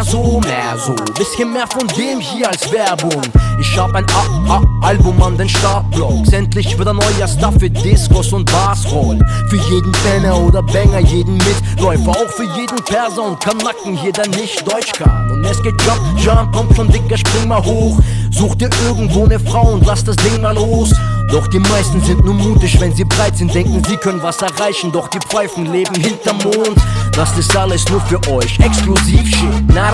so, mehr so. Bisschen mehr von dem hier als Werbung. Ich hab ein Album an den Startblocks. Endlich wieder neuer Stuff für Discos und Bassroll. Für jeden Penner oder Banger, jeden Mitläufer. Auch für jeden Perser und Kanaken hier, der nicht Deutsch kann. Und es geht Jump, komm schon Dicker, spring mal hoch. Such dir irgendwo ne Frau und lass das Ding mal los. Doch die meisten sind nur mutig, wenn sie breit sind, denken sie können was erreichen. Doch die Pfeifen leben hinterm Mond. Das ist alles nur für euch, exklusiv Shit.